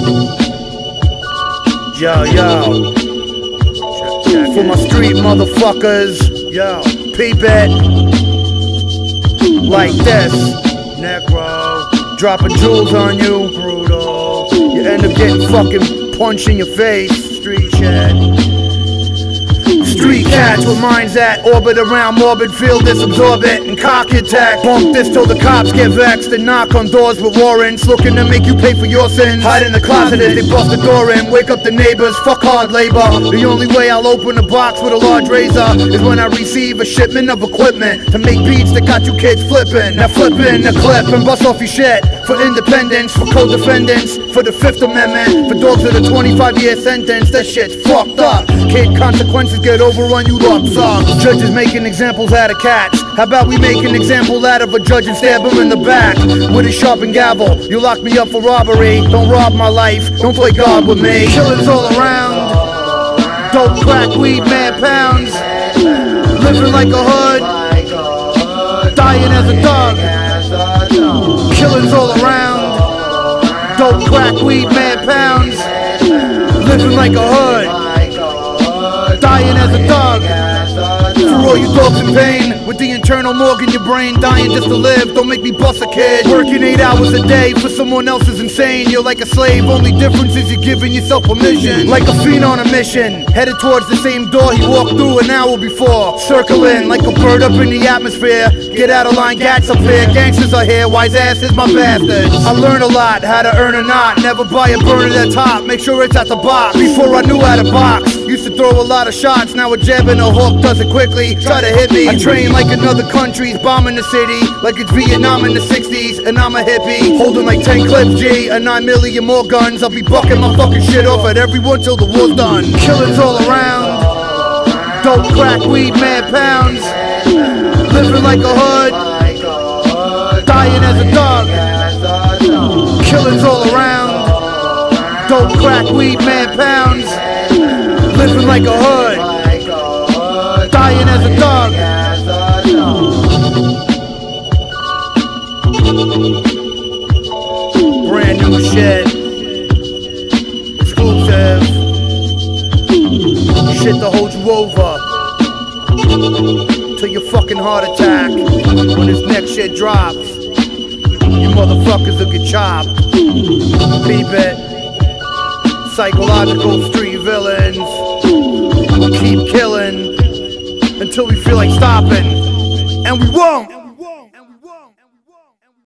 Yo, yo. For my street motherfuckers, yo, peep it. Like this, Necro, dropping jewels on you, brutal. You end up getting fucking punched in your face, street shit. Street cats with minds at orbit around morbid, feel this, absorb it, and cock attack. Bump this till the cops get vexed and knock on doors with warrants, looking to make you pay for your sins. Hide in the closet as they bust the door in, wake up the neighbors, fuck hard labor. The only way I'll open a box with a large razor is when I receive a shipment of equipment to make beats that got you kids flipping. Now flipping the clip and bust off your shit for independence, for co-defendants, for the 5th Amendment, for dogs with a 25-year sentence. That shit's fucked up. Kid, consequences get overrun, you lump sums. Judges making examples out of cats. How about we make an example out of a judge and stab him in the back with a sharpened gavel? You lock me up for robbery, don't rob my life, don't play God with me. Killings all around, dope, crack, weed, mad pounds. Living like a hood, dying as a dog. Killings all around, dope, crack, weed, mad pounds. Living like a hood, dying as a dog. For all you dogs in pain, with the internal morgue in your brain, dying just to live, don't make me bust a kid. Working 8 hours a day for someone else is insane. You're like a slave, only difference is you're giving yourself permission. Like a fiend on a mission, headed towards the same door he walked through an hour before. Circling like a bird up in the atmosphere. Get out of line, gats up here, gangsters are here, wise ass is my bastard. I learned a lot, how to earn a knot, never buy a burner at top, make sure it's at the box. Before I knew how to box, used to throw a lot of shots, now a jab and a hook does it quickly. Try to hit me, I train like another country's bombing the city, like it's Vietnam in the 60s, and I'm a hippie, holding like 10 clips, G, and 9 million more guns. I'll be bucking my fucking shit off at everyone till the war's done. Killings all around, dope, crack, weed, mad pounds. Living like a hood, dying as a dog. Killings all around, dope, crack, weed, mad pounds. Living like a hood, dying as a dog. Brand new shit, exclusive, shit to hold you over till your fucking heart attack. When this next shit drops, you motherfuckers will get chopped. Peep it. Psychological street villains keep killing until we feel like stopping, and we won't.